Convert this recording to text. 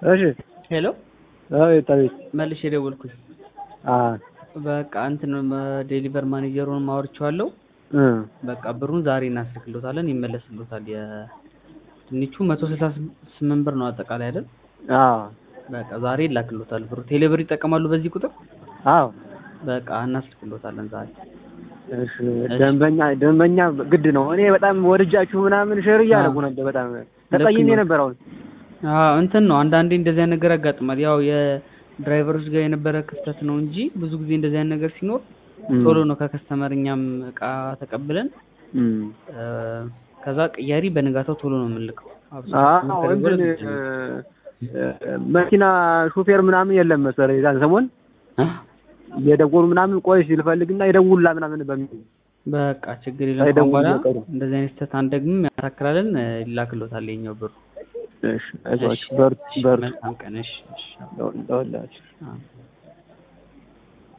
እሺ ሄሎ አቤት መልሼ ደወልኩኝ። በቃ እንትን ዴሊቨር ማኔጀሩን ማወርቻለሁ። በቃ ብሩን ዛሬ እናስልክሎታለን ይመለስሎታል። የትንቹ 168 ብር ነው አጠቃላይ አይደል? በቃ ዛሬ ይላክሎታል ብሩ። ቴሌብር ይጠቀማሉ በዚህ ቁጥር? በቃ እናስልክሎታለን ዛሬ። እሺ ደንበኛ ግድ ነው። እኔ በጣም ወርጃችሁ ምናምን ሼር እያደረጉ ነበር። በጣም ተቀይሜ ነበር። አሁን እንትን ነው አንዳንዴ እንደዚህ አይነት ነገር ያጋጥማል። ያው የድራይቨሮች ጋር የነበረ ክፍተት ነው እንጂ ብዙ ጊዜ እንደዚህ አይነት ነገር ሲኖር ቶሎ ነው ከከስተመር እኛም እቃ ተቀብለን ከዛ ቅያሪ በንጋታው ቶሎ ነው የምንልከው። መኪና ሹፌር ምናምን የለም መሰለኝ ያን ሰሞን የደወሉ ምናምን ቆይ ሲል ፈልግና ይደውላ ምናምን በሚል በቃ ችግር የለም። በኋላ እንደዚህ አይነት ስህተት አንደግምም ያስተካክላለን። ይላክሎታል የኛው ብሩ። እሺ አይዟችሁ በርቱ። መልካም ቀን። እሺ